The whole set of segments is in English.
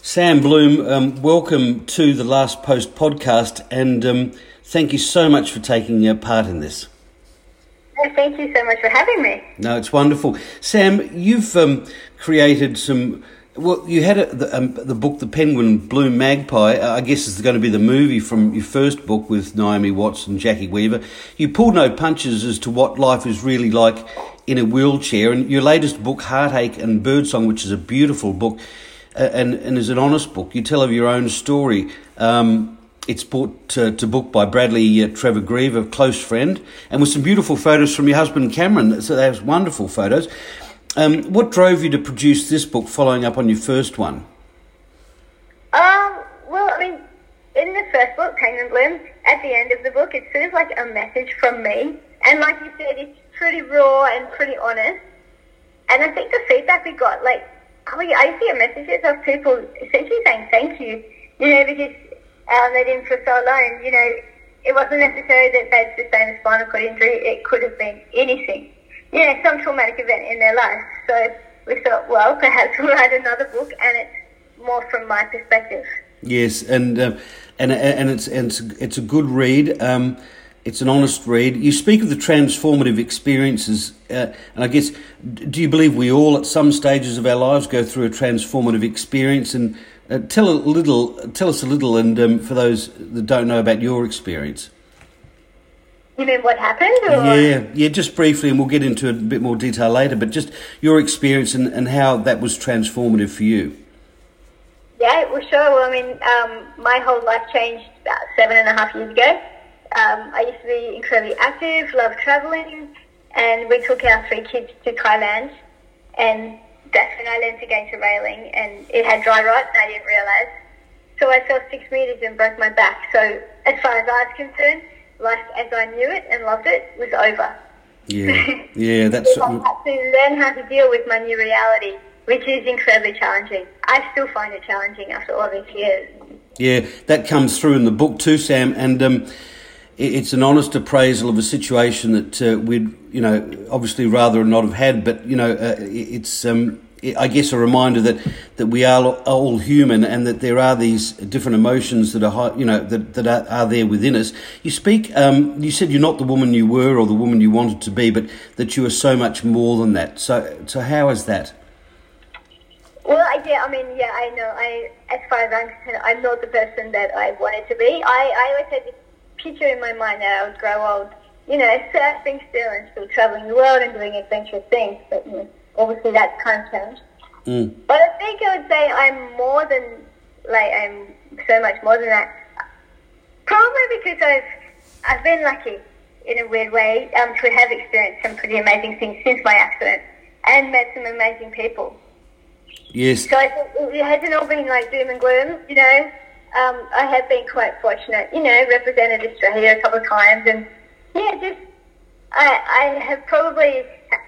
Sam Bloom, welcome to the Last Post podcast, and thank you so much for taking part in this. Thank you so much for having me. No, it's wonderful. Sam, you've created some... Well, you had the book, The Penguin Bloom Magpie. I guess is going to be the movie from your first book with Naomi Watts and Jackie Weaver. You pulled no punches as to what life is really like in a wheelchair. And your latest book, Heartache and Birdsong, which is a beautiful book and is an honest book. You tell of your own story. It's brought to book by Bradley Trevor Grieve, a close friend, and with some beautiful photos from your husband Cameron. So they have wonderful photos. What drove you to produce this book following up on your first one? Well, I mean, in the first book, Penguin Bloom, at the end of the book, it's sort of like a message from me. And like you said, it's pretty raw and pretty honest. And I think the feedback we got, I used to get messages of people essentially saying thank you, because they'd been for so long, it wasn't necessary that they'd sustained a spinal cord injury. It could have been anything. Some traumatic event in their life. So we thought, well, perhaps we'll write another book, and it's more from my perspective. Yes, and it's a good read. It's an honest read. You speak of the transformative experiences, and I guess, do you believe we all, at some stages of our lives, go through a transformative experience? And tell us a little, and for those that don't know about your experience. You mean what happened? Or? Yeah, just briefly, and we'll get into a bit more detail later, but just your experience and how that was transformative for you. Yeah, well, sure. Well, I mean, my whole life changed about 7.5 years ago. I used to be incredibly active, loved travelling, and we took our 3 kids to Thailand, and that's when I learned to get into railing, and it had dry rot, and I didn't realise. So I fell 6 metres and broke my back. So as far as I was concerned, life as I knew it and loved it was over. Yeah, that's... I had to learn how to deal with my new reality, which is incredibly challenging. I still find it challenging after all these years. Yeah, that comes through in the book too, Sam, and it's an honest appraisal of a situation that we'd, obviously rather not have had, but, it's... I guess a reminder that we are all human, and that there are these different emotions that are, that are there within us. You speak. You said you're not the woman you were or the woman you wanted to be, but that you are so much more than that. So how is that? Well, I know. As far as I'm concerned, I'm not the person that I wanted to be. I always had this picture in my mind that I would grow old, surfing still and still traveling the world and doing adventurous things, but. Obviously, that's kind of changed. But I think I would say I'm so much more than that. Probably because I've been lucky in a weird way to have experienced some pretty amazing things since my accident and met some amazing people. Yes. So I think it hasn't all been like doom and gloom, I have been quite fortunate, represented Australia a couple of times, and I have probably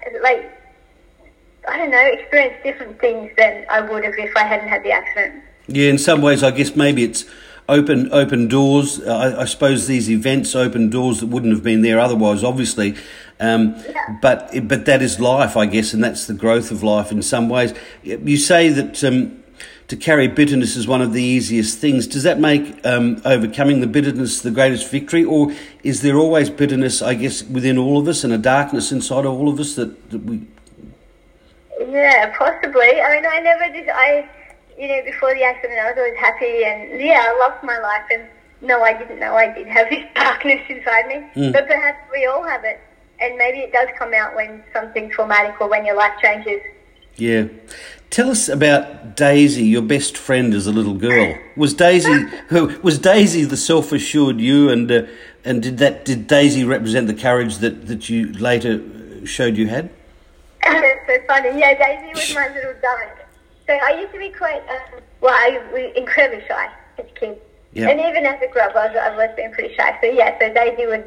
experienced different things than I would have if I hadn't had the accident. Yeah, in some ways, I guess maybe it's open doors. I suppose these events open doors that wouldn't have been there otherwise, obviously. But that is life, I guess, and that's the growth of life in some ways. You say that to carry bitterness is one of the easiest things. Does that make overcoming the bitterness the greatest victory, or is there always bitterness, I guess, within all of us and a darkness inside of all of us that we... Yeah, possibly. I mean, I never did. Before the accident, I was always happy, and I loved my life. And no, I didn't know I did have this darkness inside me. But perhaps we all have it, and maybe it does come out when something traumatic or when your life changes. Yeah. Tell us about Daisy, your best friend as a little girl. Was Daisy the self-assured you, and did Daisy represent the courage that you later showed you had? That's so funny. Yeah, Daisy was my little diamond. So I used to be quite, I was incredibly shy as a kid. Yep. And even as I grew up, I've always been pretty shy. So Daisy was,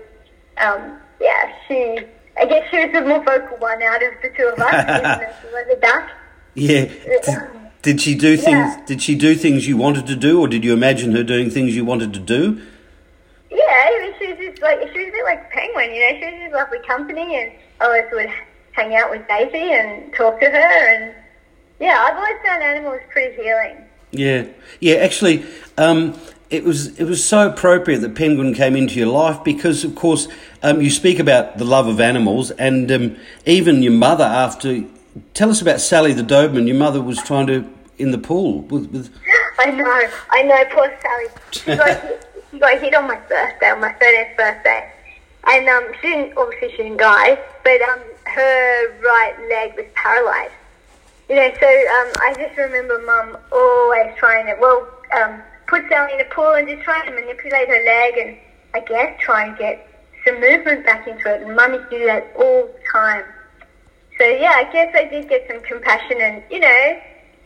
I guess she was the more vocal one out of the two of us, even though she was a duck. Yeah. Did she do things? Yeah. Did she do things you wanted to do, or did you imagine her doing things you wanted to do? Yeah, she was just she was a bit like Penguin, She was just lovely company, and I always would hang out with Daisy and talk to her, and I've always found animals pretty healing. Yeah, yeah. Actually, it was so appropriate that Penguin came into your life because, of course, you speak about the love of animals, and even your mother. Tell us about Sally the Doberman. Your mother was trying to in the pool with. I know. Poor Sally. She got hit on my birthday, on my 30th birthday, and she didn't die, but her right leg was paralysed. You know, so I just remember Mum always trying to, put Sally in the pool and just trying to manipulate her leg and, I guess, try and get some movement back into it. And Mum used to do that all the time. So, yeah, I guess I did get some compassion and, you know,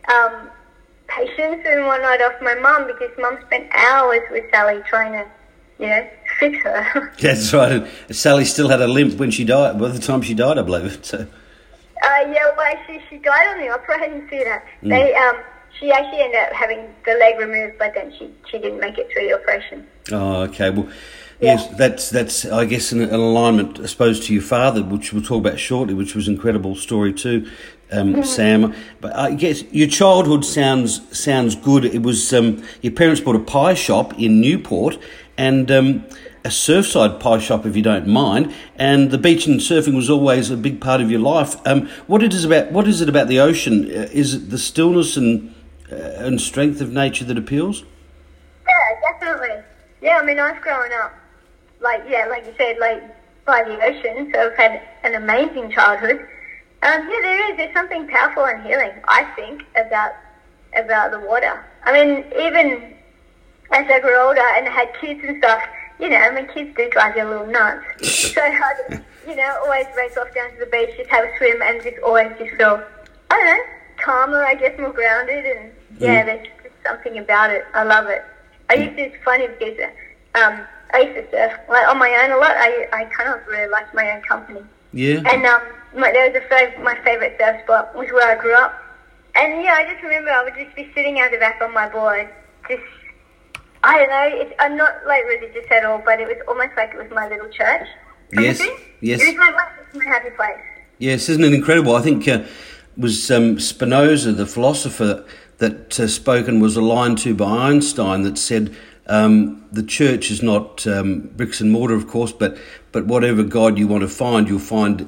patience and whatnot off my mum because Mum spent hours with Sally trying to, you know, fix her. That's right. And Sally still had a limp when she died, by the time she died, I believe. So. Yeah, well, she died on the opera. I didn't see that. She actually ended up having the leg removed, but then she didn't make it through the operation. Oh, okay. Well, yes, that's I guess an alignment, I suppose, to your father, which we'll talk about shortly, which was an incredible story too, Sam. But I guess your childhood sounds good. It was your parents bought a pie shop in Newport and a surfside pie shop, if you don't mind, and the beach and surfing was always a big part of your life. What is it about the ocean? Is it the stillness and strength of nature that appeals? Yeah, definitely. Yeah, I mean, I've grown up, like you said, by the ocean, so I've had an amazing childhood. There's something powerful and healing, I think, about the water. I mean, even as I grew older and had kids and stuff, you know, I mean, kids do drive you a little nuts. So I, you know, always race off down to the beach, just have a swim, and just always just feel, I don't know, calmer, I guess, more grounded, and there's just something about it. I love it. It's funny because I used to surf on my own a lot. I kind of really liked my own company. Yeah. And there was my favourite surf spot was where I grew up. And yeah, I just remember I would just be sitting out the back on my board, just, I don't know, I'm not like religious at all, but it was almost like it was my little church. Yes. It was my happy place. Yes, isn't it incredible? I think it was Spinoza, the philosopher, that spoken was a line to by Einstein that said the church is not bricks and mortar, of course, but whatever God you want to find, you'll find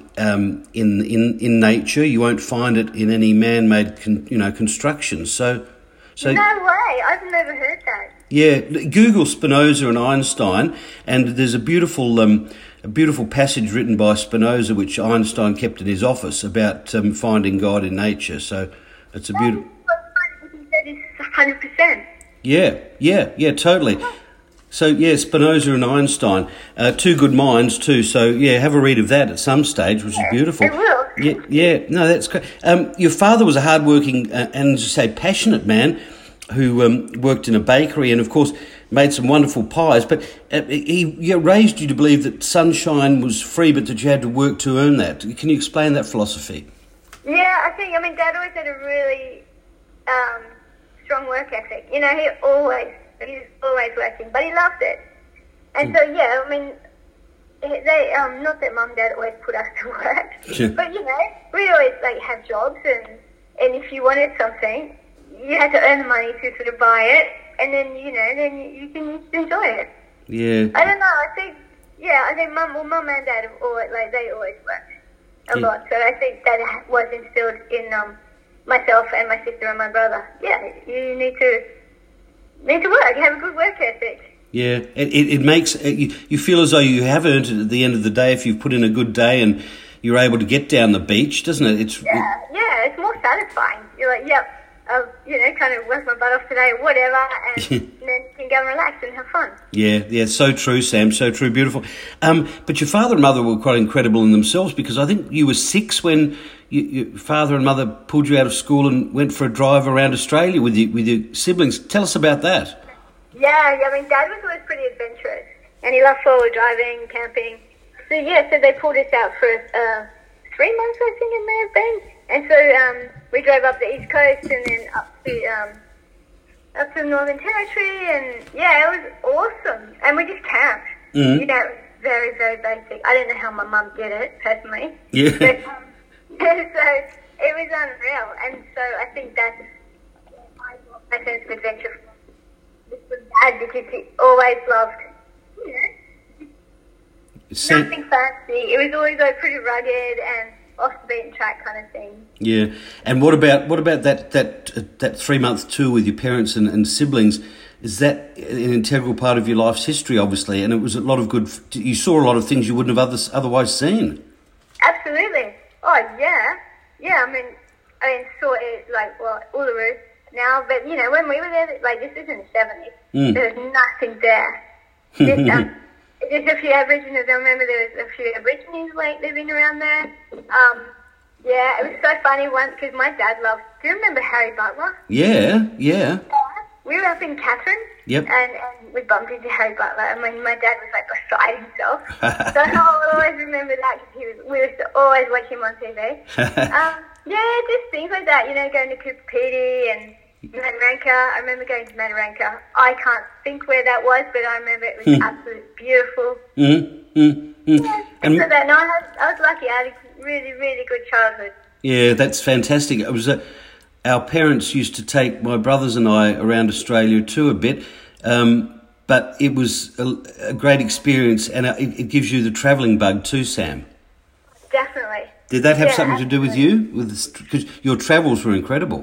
in nature. You won't find it in any man-made construction. So no way! I've never heard that. Yeah, Google Spinoza and Einstein, and there's a beautiful passage written by Spinoza, which Einstein kept in his office, about finding God in nature. So it's a beautiful. That is 100%. Yeah, totally. So yeah, Spinoza and Einstein, two good minds too. So yeah, have a read of that at some stage, which is beautiful. I will. Yeah. No, that's great. Your father was a hardworking and, as you say, passionate man who worked in a bakery and, of course, made some wonderful pies. But he raised you to believe that sunshine was free, but that you had to work to earn that. Can you explain that philosophy? Yeah, Dad always had a really strong work ethic. You know, he was always working, but he loved it. And so, yeah, I mean, they not that Mum and Dad always put us to work, but, you know, we always, have jobs, and if you wanted something, you had to earn the money to sort of buy it, and then, you know, then you can enjoy it. Yeah. I don't know, I think Mum and Dad have always, they always worked a lot, so I think that was instilled in myself and my sister and my brother. Yeah, you need to work, have a good work ethic. Yeah, it makes, you feel as though you have earned it at the end of the day if you've put in a good day and you're able to get down the beach, doesn't it? It's more satisfying. You're like, yep, kind of work my butt off today, whatever, and then you can go and relax and have fun. Yeah, so true, Sam, so true, beautiful. But your father and mother were quite incredible in themselves, because I think you were 6 when your father and mother pulled you out of school and went for a drive around Australia with your siblings. Tell us about that. Yeah, I mean, Dad was always pretty adventurous, and he loved forward driving, camping. So they pulled us out for 3 months, I think it may have been. And so we drove up the East Coast and then up to the Northern Territory, and yeah, it was awesome. And we just camped. Mm-hmm. You know, it was very, very basic. I don't know how my mum did it, personally. Yeah. But, so it was unreal. And so I think that's adventure with Dad because he always loved, you know, nothing fancy. It was always like pretty rugged and off the beaten track kind of thing. Yeah, and what about that 3-month tour with your parents and siblings? Is that an integral part of your life's history, obviously? And it was a lot of good. You saw a lot of things you wouldn't have otherwise seen. Absolutely. Oh yeah. I mean, saw it like Uluru now, but you know when we were there, like this is in the 70s. There was nothing there. Just a few Aborigines. I remember there was a few Aborigines like living around there. Yeah, it was so funny once because my dad loved. Do you remember Harry Butler? Yeah. We were up in Catherine. Yep. And we bumped into Harry Butler, and my dad was like beside himself. So I'll always remember that because we used to always watch him on TV. Yeah, just things like that. You know, going to Cooper Pedy and Mataranka. I remember going to Mataranka. I can't think where that was, but I remember it was absolutely beautiful. Yeah, and so that, no, I was lucky. I had a really, really good childhood. Yeah, that's fantastic. It was our parents used to take my brothers and I around Australia too a bit, but it was a great experience, and it gives you the travelling bug too, Sam. Definitely. Did that have something to do with you? Because your travels were incredible.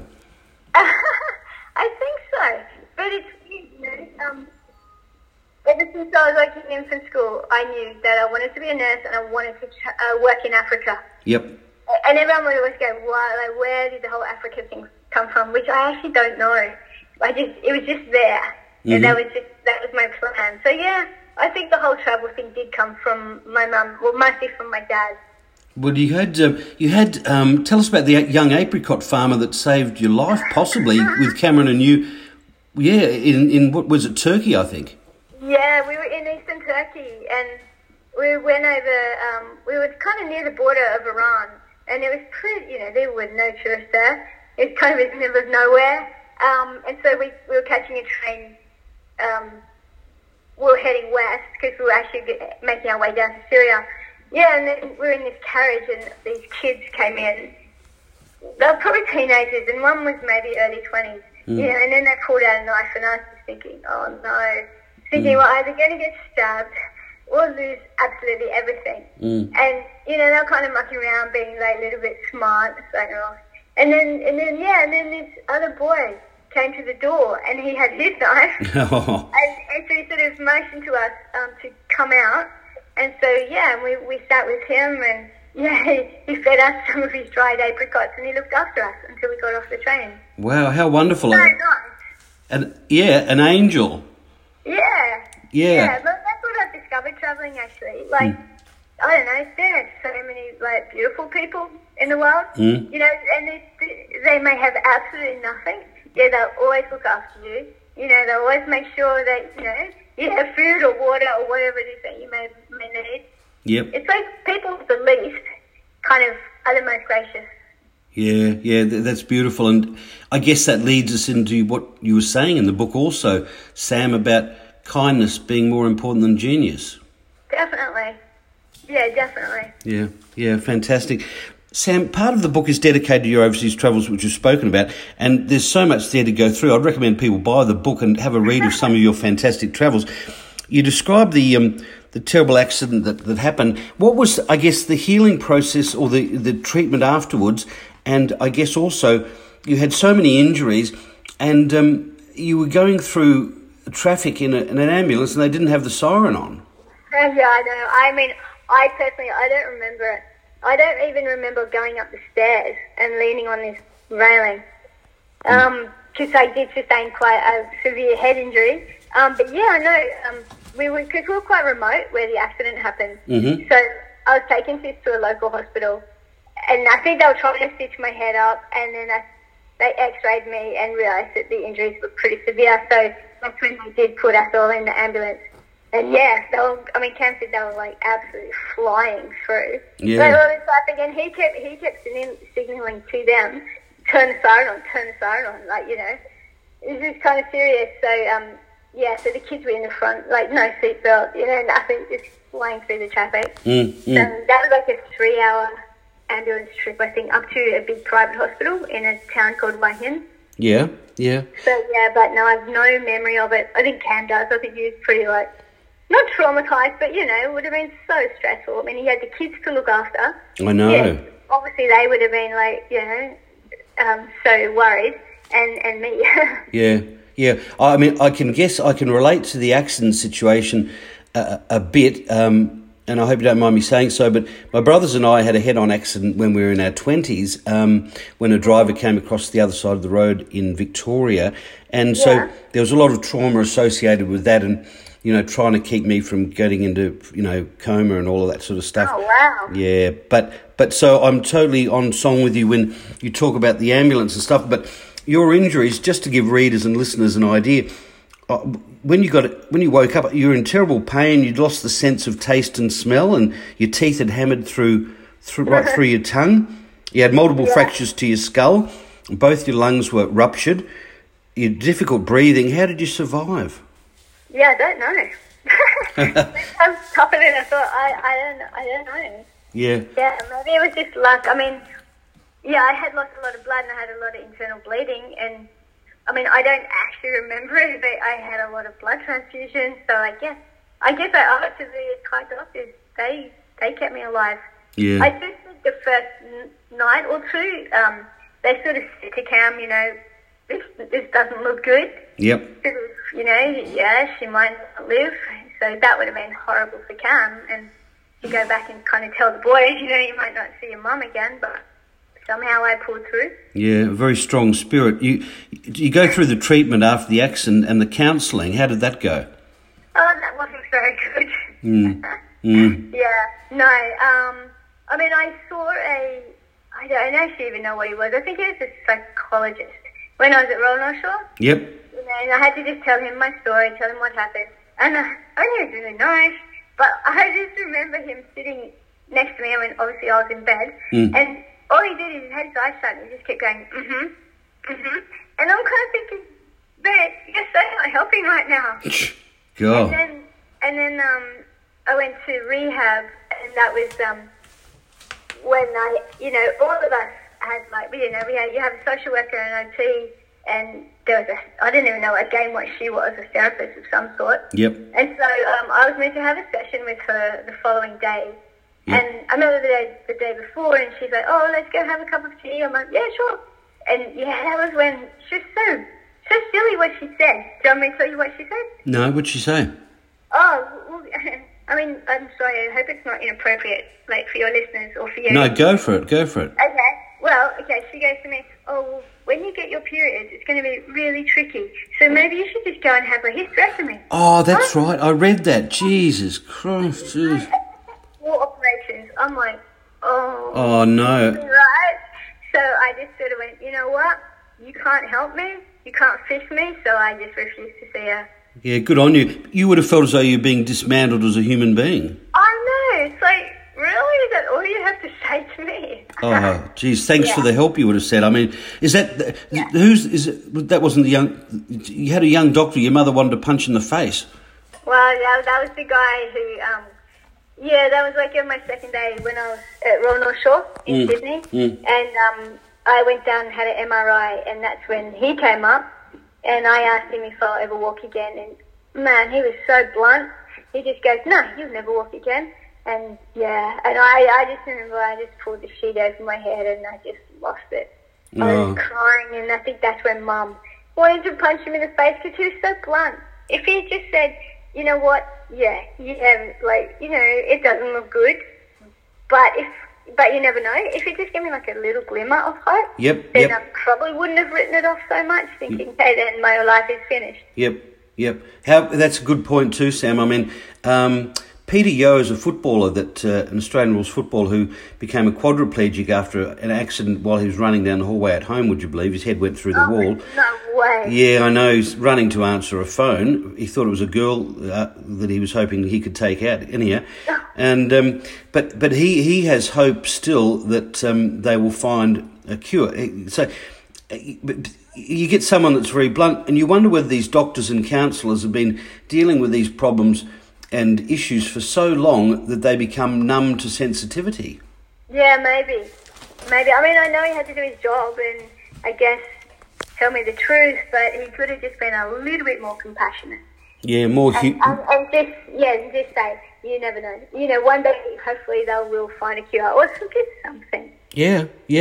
I think so, but it's, you know, ever since I was like in infant school, I knew that I wanted to be a nurse and I wanted to work in Africa. Yep. And everyone would always go, "Why? Like, where did the whole Africa thing come from?" Which I actually don't know. It was just there, and that was my plan. So yeah, I think the whole travel thing did come from my mum, well, mostly from my dad. Well, you had tell us about the young apricot farmer that saved your life, possibly with Cameron and you. Yeah, in what was it, Turkey, I think. Yeah, we were in eastern Turkey, and we went over. We were kind of near the border of Iran, and it was pretty. You know, there were no tourists there. It was kind of in the middle of nowhere, and so we were catching a train. We were heading west because we were actually making our way down to Syria. Yeah, and then we were in this carriage, and these kids came in. They were probably teenagers, and one was maybe early 20s. Yeah, and then they pulled out a knife, and I was just thinking, oh no. Thinking, we're either going to get stabbed or lose absolutely everything. And, you know, they were kind of mucking around, being like a little bit smart. So, and then this other boy came to the door, and he had his knife. And so he sort of motioned to us to come out. And so, yeah, we sat with him, and yeah, he fed us some of his dried apricots, and he looked after us until we got off the train. Wow, how wonderful! So nice. And an angel. Yeah, but that's what I've discovered travelling. Actually, like I don't know, there are so many like beautiful people in the world. You know, and they may have absolutely nothing. Yeah, they'll always look after you. You know, they'll always make sure that you have food or water or whatever it is that you may need. Yep. It's like people with the least kind of are the most gracious. Yeah, that's beautiful. And I guess that leads us into what you were saying in the book also, Sam, about kindness being more important than genius. Definitely. Yeah, definitely. Yeah, fantastic. Sam, part of the book is dedicated to your overseas travels, which you've spoken about, and there's so much there to go through. I'd recommend people buy the book and have a read of some of your fantastic travels. You described the terrible accident that happened. What was, I guess, the healing process or the treatment afterwards? And I guess also you had so many injuries, and you were going through traffic in an ambulance, and they didn't have the siren on. Yeah, I know. I mean, I personally, I don't remember it. I don't even remember going up the stairs and leaning on this railing, because I did sustain quite a severe head injury. But yeah, I know, because we were quite remote where the accident happened. So I was taken to a local hospital, and I think they were trying to stitch my head up, and then they x-rayed me and realised that the injuries were pretty severe. So that's when they did put us all in the ambulance. And yeah, Cam said they were like absolutely flying through. Yeah. Like all this traffic, and he kept signalling to them, turn the siren on, like, this is kind of serious. So so the kids were in the front, like no seatbelt, nothing, just flying through the traffic. So that was like a 3-hour ambulance trip, I think, up to a big private hospital in a town called Wahin. Yeah, yeah. So, yeah, but no, I have no memory of it. I think Cam does. I think he was pretty, like, not traumatised, but, you know, it would have been so stressful. I mean, he had the kids to look after. I know. Yeah, obviously, they would have been, like, you know, so worried. And me. Yeah, yeah. I mean, I can relate to the accident situation a bit, and I hope you don't mind me saying so, but my brothers and I had a head-on accident when we were in our 20s, when a driver came across the other side of the road in Victoria, and so there was a lot of trauma associated with that, and, you know, trying to keep me from getting into, you know, coma and all of that sort of stuff. Oh, wow. Yeah, but so I'm totally on song with you when you talk about the ambulance and stuff, but your injuries, just to give readers and listeners an idea, when you woke up, you were in terrible pain. You'd lost the sense of taste and smell, and your teeth had hammered right through your tongue. You had multiple fractures to your skull. Both your lungs were ruptured. You had difficult breathing. How did you survive? Yeah, I don't know. I was tougher than I thought. I don't know. Yeah. Yeah, maybe it was just luck. I mean, yeah, I had lost a lot of blood and I had a lot of internal bleeding, and I mean, I don't actually remember it, but I had a lot of blood transfusions, so I guess I owe it to the Thai doctors. They kept me alive. Yeah. I just think the first night or two, they sort of said to Cam, you know, this doesn't look good. Yep. You know, yeah, she might not live, so that would have been horrible for Cam, and to go back and kind of tell the boys, you know, you might not see your mum again, but somehow I pulled through. Yeah, a very strong spirit. You go through the treatment after the accident and the counselling. How did that go? Oh, that wasn't very good. Yeah, no. I mean, I saw I don't actually even know what he was. I think he was a psychologist when I was at Royal North Shore. Yep. You know, and I had to just tell him my story, tell him what happened. And I think it was really nice, but I just remember him sitting next to me when obviously I was in bed, and all he did is he had his eyes shut and he just kept going, and I'm kind of thinking, but you're so not helping right now. God. And then I went to rehab, and that was when you know, all of us had, like, you have a social worker and OT, and there was I didn't even know again what she was, a therapist of some sort. Yep. And so I was meant to have a session with her the following day. Yep. And I remember the day before, and she's like, oh, let's go have a cup of tea. I'm like, yeah, sure. And yeah, that was when she was so silly what she said. Do you want me to tell you what she said? No, what'd she say? Oh, well, I mean, I'm sorry, I hope it's not inappropriate, like, for your listeners or for you. No, go for it. Okay. Well, okay, she goes to me, oh, well, when you get your periods, it's going to be really tricky. So maybe you should just go and have a hysterectomy. Oh, that's right. I read that. Jesus Christ. Jeez. 4 operations. I'm like, oh. Oh, no. Right? So I just sort of went, you know what? You can't help me. You can't fix me. So I just refused to see her. Yeah, good on you. You would have felt as though you were being dismantled as a human being. I know. It's like, really? Is that all you have to say to me? Oh, geez, thanks for the help, you would have said. I mean, that wasn't the young, you had a young doctor your mother wanted to punch in the face. Well, yeah, that was the guy who, that was like on my second day when I was at Royal North Shore in Sydney. And I went down and had an MRI, and that's when he came up, and I asked him if I'll ever walk again, and man, he was so blunt. He just goes, no, you'll never walk again. And yeah, and I just remember I just pulled the sheet over my head and I just lost it. I was crying, and I think that's when Mum wanted to punch him in the face because he was so blunt. If he had just said, you know what, like, you know, it doesn't look good, but you never know. If he just gave me like a little glimmer of hope, then I probably wouldn't have written it off so much, thinking, hey, then my life is finished. Yep. That's a good point too, Sam. I mean, Peter Yeo is a footballer, an Australian rules footballer who became a quadriplegic after an accident while he was running down the hallway at home, would you believe? His head went through the wall. No way. Yeah, I know. He's running to answer a phone. He thought it was a girl that he was hoping he could take out. Anyhow, and but he has hope still that they will find a cure. So you get someone that's very blunt, and you wonder whether these doctors and counsellors have been dealing with these problems and issues for so long that they become numb to sensitivity. Yeah, maybe. I mean, I know he had to do his job, and I guess tell me the truth, but he could have just been a little bit more compassionate. Yeah, more and just say, you never know. You know, one day hopefully they will find a cure or just something. Yeah.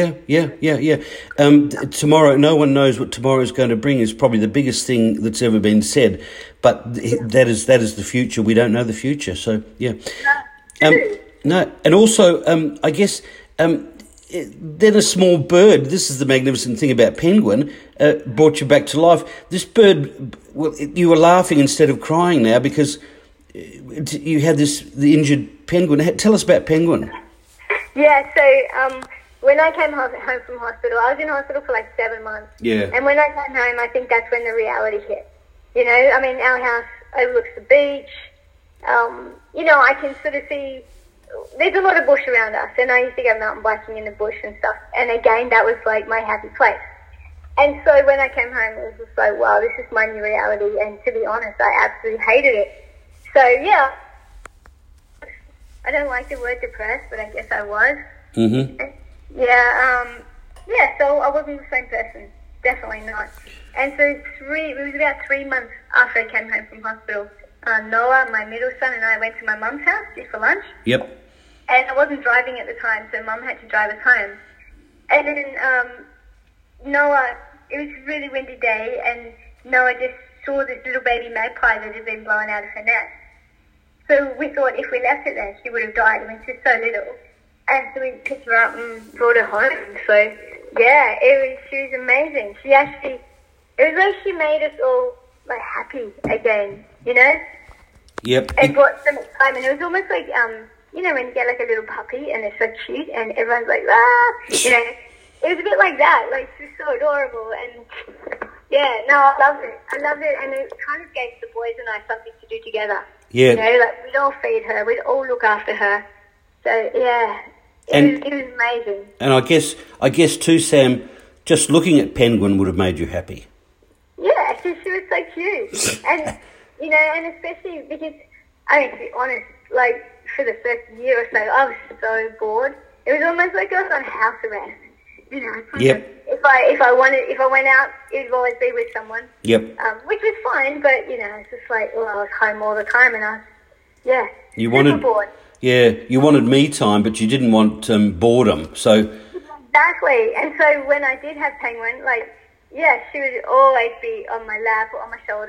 Tomorrow, no one knows what tomorrow is going to bring is probably the biggest thing that's ever been said. But that is the future. We don't know the future. So, yeah. No, and also, I guess, then a small bird, this is the magnificent thing about Penguin, brought you back to life. This bird, well, you were laughing instead of crying now because you had the injured penguin. Tell us about Penguin. Yeah, so when I came home from hospital, I was in hospital for like 7 months. Yeah. And when I came home, I think that's when the reality hit. You know, I mean, our house overlooks the beach. You know, I can sort of see, there's a lot of bush around us, and I used to go mountain biking in the bush and stuff. And again, that was like my happy place. And so when I came home, it was just like, wow, this is my new reality. And to be honest, I absolutely hated it. So, yeah, I don't like the word depressed, but I guess I was. Mm-hmm. So I wasn't the same person. Definitely not. And so it was about 3 months after I came home from hospital. Noah, my middle son, and I went to my mum's house just for lunch. Yep. And I wasn't driving at the time, so Mum had to drive us home. And then Noah, it was a really windy day, and Noah just saw this little baby magpie that had been blown out of her nest. So we thought if we left her there, she would have died. I mean, she's so little. And so we picked her up and brought her home. So, yeah, she was amazing. It was like she made us all, like, happy again, you know? Yep. It brought some excitement. It was almost like, you know, when you get like a little puppy and they're so cute and everyone's like, ah, you know, it was a bit like that. Like, she was so adorable. And, yeah, no, I loved it. And it kind of gave the boys and I something to do together. Yeah. You know, like, we'd all feed her. We'd all look after her. So, yeah, it was amazing. And I guess too, Sam, just looking at Penguin would have made you happy. Yeah, she was so cute. And, you know, and especially because, I mean, to be honest, like, for the first year or so, I was so bored. It was almost like I was on house arrest. You know, yep. If I went out, it would always be with someone. Yep. Which was fine, but, you know, it's just like, well, I was home all the time and I was, super bored. Yeah, you wanted me time, but you didn't want boredom, so... Exactly. And so when I did have Penguin, like, yeah, she would always be on my lap or on my shoulder.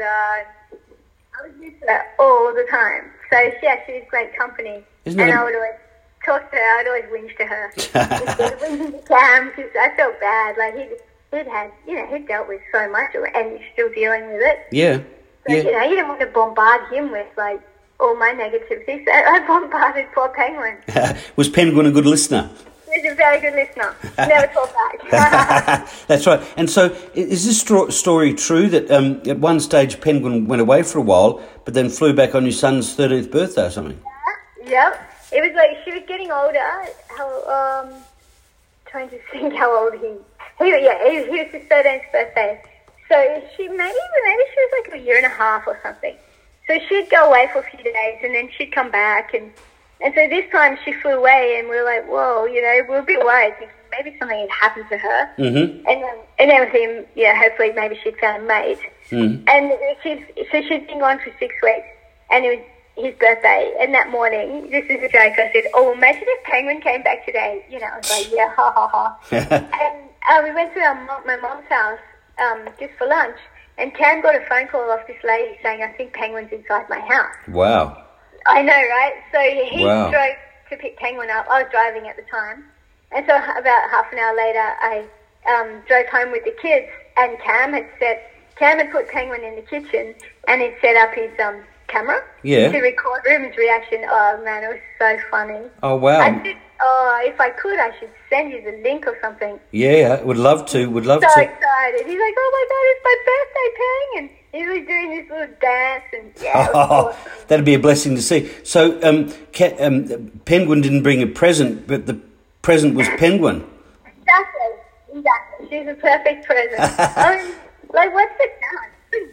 I was used to that all the time. So, yeah, she was great company. I would always talk to her. I'd always whinge to her. Instead of whinging to Cam, because I felt bad. Like, he'd dealt with so much and he's still dealing with it. Yeah. So, you know, you didn't want to bombard him with, like, all my negativity. So I bombarded poor Penguin. Was Penguin a good listener? He was a very good listener. Never talked back. That's right. And so is this story true that at one stage Penguin went away for a while but then flew back on your son's 13th birthday or something? Yep. It was like she was getting older. Trying to think how old he was his 13th birthday. So she maybe she was like a year and a half or something. So she'd go away for a few days and then she'd come back and so this time she flew away and we were like, whoa, you know, we were a bit worried thinking maybe something had happened to her. Mm-hmm. And then with him, hopefully maybe she'd found a mate. Mm-hmm. And she'd been gone for 6 weeks and it was his birthday. And that morning, this is a joke, I said, oh, imagine if Penguin came back today. You know, I was like, yeah, ha, ha, ha. And we went to my mom's house just for lunch. And Cam got a phone call off this lady saying, I think Penguin's inside my house. Wow. I know, right? So he drove to pick Penguin up. I was driving at the time. And so about half an hour later, I drove home with the kids. And Cam had put Penguin in the kitchen and he'd set up his camera to record Ruben's reaction. Oh, man, it was so funny. Oh, wow. I said, if I could, I should send you the link or something. Yeah, would love to. So excited. He's like, oh, my God, it's my birthday, Peng. And he was doing this little dance. And, it was awesome. That'd be a blessing to see. So Penguin didn't bring a present, but the present was Penguin. Exactly. She's a perfect present. Like, what's the chance?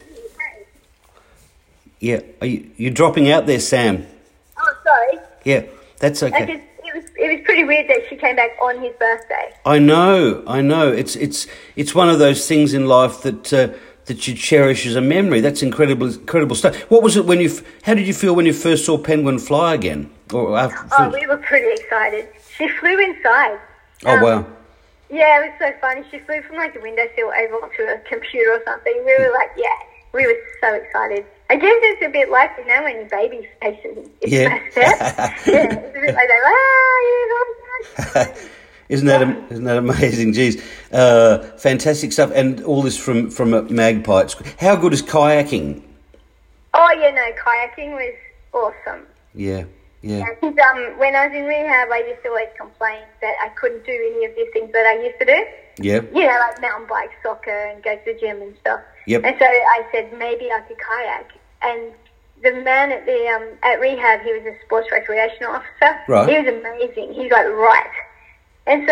Yeah. You're dropping out there, Sam. Oh, sorry. Yeah, that's okay. It was pretty pretty weird that she came back on his birthday. I know. It's one of those things in life that you cherish as a memory. That's incredible stuff. What was it how did you feel when you first saw Penguin fly again? Or after, we were pretty excited. She flew inside. Oh, wow. Yeah, it was so funny. She flew from like the windowsill over to a computer or something. We were like, we were so excited. I guess it's a bit like, when your baby's facing its first step. Yeah, it's a bit like that. Isn't that amazing? Geez, fantastic stuff, and all this from a Magpie. How good is kayaking? Oh yeah, no, kayaking was awesome. Yeah. And, when I was in rehab, I used to always complain that I couldn't do any of these things that I used to do. Yeah. Like mountain bike, soccer, and go to the gym and stuff. Yep. And so I said maybe I could kayak. And the man at rehab, he was a sports recreation officer. Right. He was amazing. He's like, right. And so,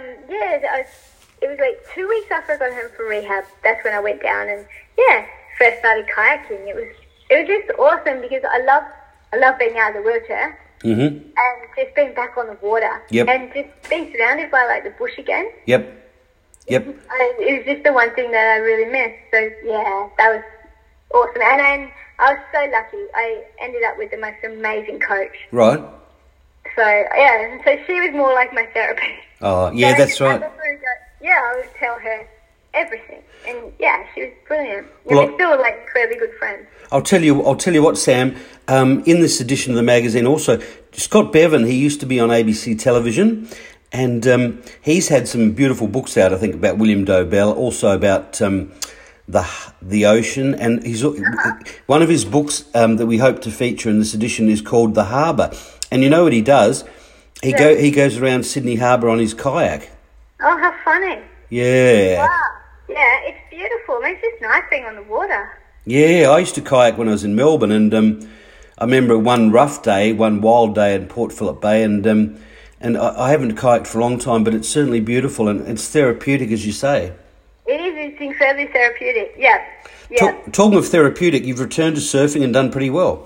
it was like 2 weeks after I got home from rehab. That's when I went down and first started kayaking. It was just awesome because I love being out of the wheelchair and just being back on the water and just being surrounded by like the bush again. Yep. It was just the one thing that I really missed. So that was awesome. And I was so lucky. I ended up with the most amazing coach. Right. So and so she was more like my therapist. Oh yeah, that's right. I would tell her everything, and she was brilliant. We're still like incredibly good friends. I'll tell you what, Sam. In this edition of the magazine, also Scott Bevan. He used to be on ABC television, and he's had some beautiful books out. I think about William Dobell, also about the ocean, and he's one of his books that we hope to feature in this edition is called The Harbour. And you know what he does? He goes around Sydney Harbour on his kayak. Oh, how funny! Yeah. Wow. Yeah, it's beautiful. It's just nice being on the water. Yeah, I used to kayak when I was in Melbourne, and I remember one wild day in Port Phillip Bay, and I haven't kayaked for a long time, but it's certainly beautiful and it's therapeutic, as you say. It is. It's incredibly therapeutic. Yeah. Talking of therapeutic, you've returned to surfing and done pretty well.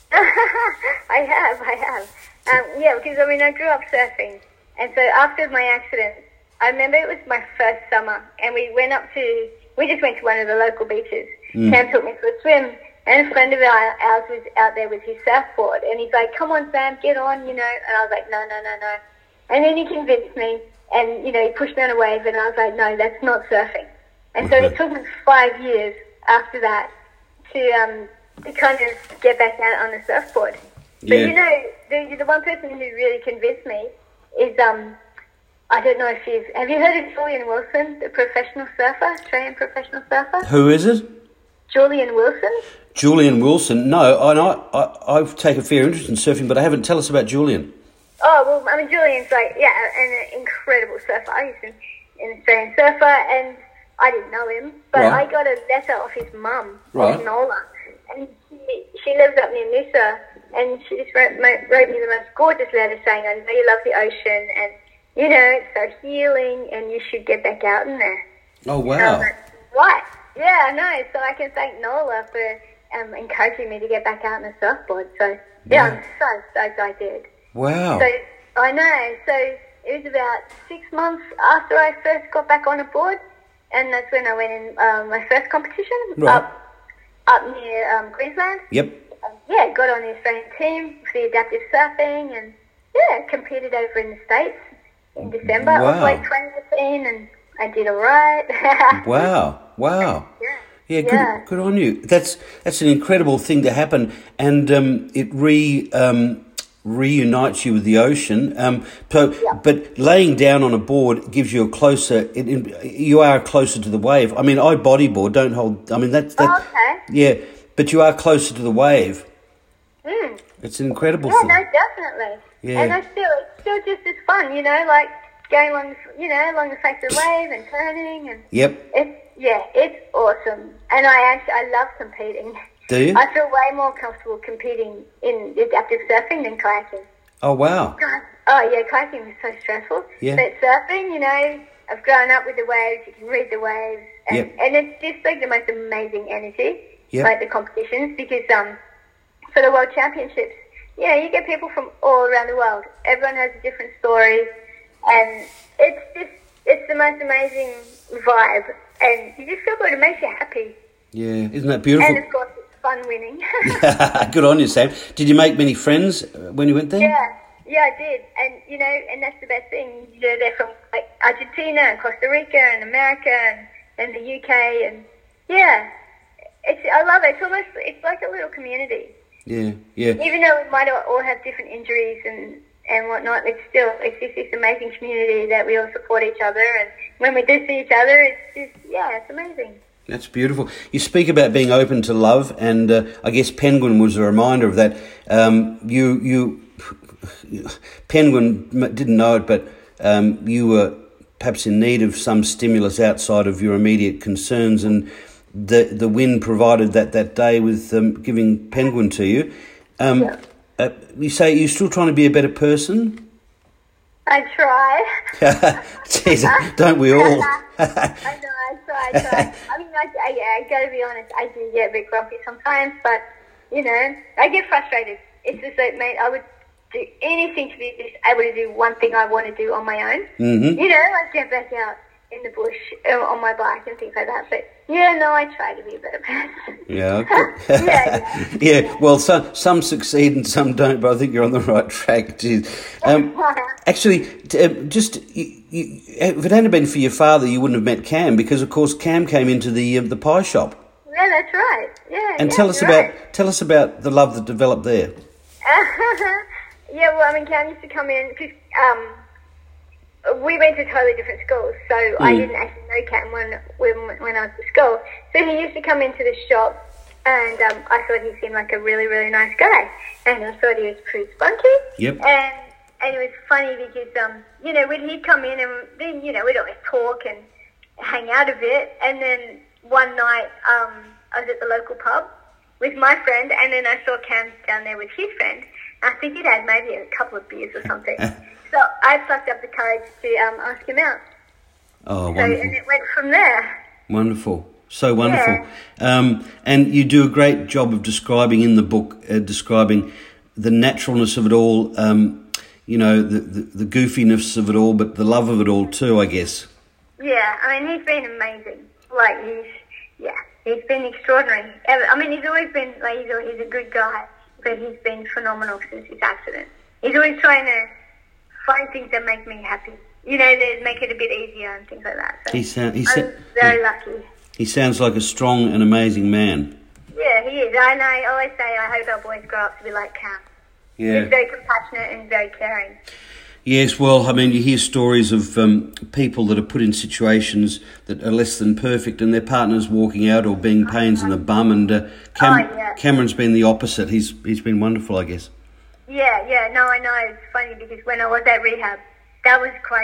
I have. Because I grew up surfing, and so after my accident, I remember it was my first summer, and we just went to one of the local beaches. Sam took me for a swim, and a friend of ours was out there with his surfboard, and he's like, "Come on, Sam, get on," and I was like, "No." And then he convinced me, and he pushed me on a wave, and I was like, "No, that's not surfing." And so it took me 5 years after that to kind of get back out on the surfboard. But the one person who really convinced me is I don't know if have you heard of Julian Wilson, the professional surfer, Australian professional surfer? Who is it? Julian Wilson. Julian Wilson. No, I take a fair interest in surfing, but I haven't. Tell us about Julian. Oh, well, Julian's like, an incredible surfer. I used to be an Australian surfer, and I didn't know him, but I got a letter off his mum, off Nola, and she lives up near Noosa, and she just wrote me the most gorgeous letter saying, "I know you love the ocean, and it's so healing, and you should get back out in there." Oh, wow. And I was like, right. Yeah, I know. So I can thank Nola for encouraging me to get back out on the surfboard. So, I'm so stoked I did. Wow. So, I know. So, it was about 6 months after I first got back on a board, and that's when I went in my first competition up near Queensland. Yep. Got on the Australian team for the adaptive surfing, and competed over in the States in December of like 2018, and I did all right. Wow. Yeah, good on you. That's an incredible thing to happen, and it reunites you with the ocean. But laying down on a board gives you you are closer to the wave. I mean, I bodyboard, don't hold. I mean, that's okay. Yeah, but you are closer to the wave. It's an incredible thing. No, definitely. Yeah. And it's still just as fun, like going along, along the face of the wave and turning, and it's awesome. And I love competing. Do you? I feel way more comfortable competing in adaptive surfing than kayaking. Oh, wow. Oh, yeah, kayaking was so stressful. Yeah. But surfing, I've grown up with the waves, you can read the waves, and it's just like the most amazing energy, like the competitions, because for the World Championships, you get people from all around the world. Everyone has a different story, and it's the most amazing vibe, and you just feel good. It makes you happy. Yeah, isn't that beautiful? And of course, it's fun winning. Good on you, Sam. Did you make many friends when you went there? Yeah, I did, and and that's the best thing. They're from like Argentina and Costa Rica and America and the UK, and I love it. It's like a little community. Yeah. Even though we might all have different injuries and whatnot, it's just this amazing community that we all support each other, and when we do see each other, it's amazing. That's beautiful. You speak about being open to love, and I guess Penguin was a reminder of that. Penguin didn't know it, but you were perhaps in need of some stimulus outside of your immediate concerns, and the wind provided that day with giving Penguin to you. You say you're still trying to be a better person? I try. Jeez, don't we all? I know, I try. I mean, I got to be honest, I do get a bit grumpy sometimes, but, I get frustrated. It's just like, mate, I would do anything to be just able to do one thing I want to do on my own. Mm-hmm. Like get back out in the bush on my bike and things like that. But, I try to be a better person. Yeah, okay. Yeah, well, some succeed and some don't, but I think you're on the right track. Jeez. Actually, if it hadn't been for your father, you wouldn't have met Cam, because, of course, Cam came into the pie shop. Yeah, that's right. Yeah. And tell us about the love that developed there. Cam used to come in because we went to totally different schools, so I didn't actually know Cam when I was at school. So he used to come into the shop, and I thought he seemed like a really, really nice guy, and I thought he was pretty spunky. Yep. And it was funny because when he'd come in, and then we'd always talk and hang out a bit, and then one night I was at the local pub with my friend, and then I saw Cam down there with his friend. I think he'd had maybe a couple of beers or something. So I plucked up the courage to ask him out. Oh, wonderful. And it went from there. Wonderful. So wonderful. Yeah. And you do a great job of describing in the book, describing the naturalness of it all, the goofiness of it all, but the love of it all too, I guess. Yeah, I mean, he's been amazing. Like, he's been extraordinary. I mean, he's always been, he's a good guy, but he's been phenomenal since his accident. He's always trying to find things that make me happy. That make it a bit easier and things like that. So I'm very lucky. He sounds like a strong and amazing man. Yeah, he is. I always say I hope our boys grow up to be like Cam. Yeah. He's very compassionate and very caring. Yes, well, I mean, you hear stories of people that are put in situations that are less than perfect, and their partner's walking out or being pains in the bum, and Cameron's been the opposite. He's been wonderful, I guess. Yeah, no, I know. It's funny because when I was at rehab, that was quite,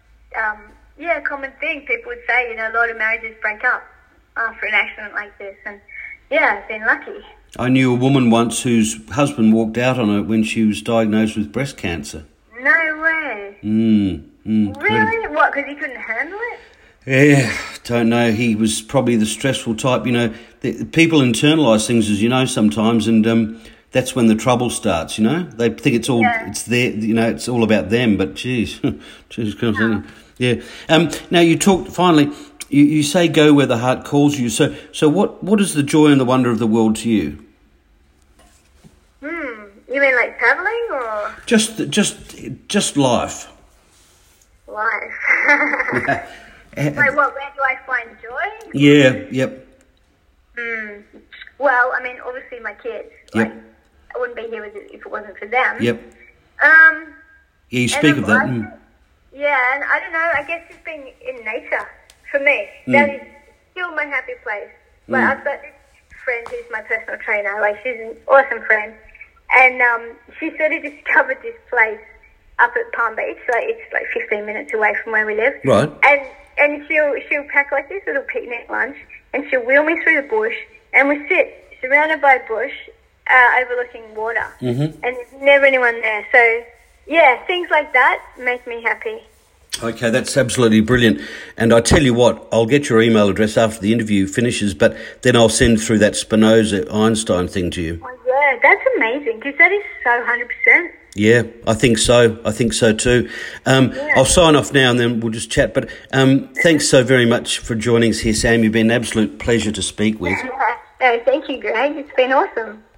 a common thing. People would say, a lot of marriages break up after an accident like this, and I've been lucky. I knew a woman once whose husband walked out on her when she was diagnosed with breast cancer. No way. Really? What, because he couldn't handle it? Yeah, don't know. He was probably the stressful type. People internalise things, as you know, sometimes, and that's when the trouble starts, They think it's all, it's there, it's all about them, but geez. Yeah. Now, you talked, finally, you say go where the heart calls you. So what is the joy and the wonder of the world to you? You mean like travelling or? Just life. Life. Where do I find joy? Yeah, yep. Well, I mean, obviously my kids. Yep. I wouldn't be here if it wasn't for them. Yep. You speak of that. Yeah, and I don't know, I guess it's been in nature for me. That is still my happy place. Like, I've got this friend who's my personal trainer. Like, she's an awesome friend. And she sort of discovered this place up at Palm Beach. Like, it's like 15 minutes away from where we live. Right. And she'll pack like this little picnic lunch, and she'll wheel me through the bush, and we sit surrounded by bush, overlooking water. And there's never anyone there. So, yeah, things like that make me happy. Okay, that's absolutely brilliant. And I tell you what, I'll get your email address after the interview finishes, but then I'll send through that Spinoza-Einstein thing to you. Oh, yeah, Yeah, that's amazing because that is so 100%. Yeah, I think so. I think so too. I'll sign off now and then we'll just chat. But thanks so very much for joining us here, Sam. You've been an absolute pleasure to speak with. No, thank you, Greg. It's been awesome.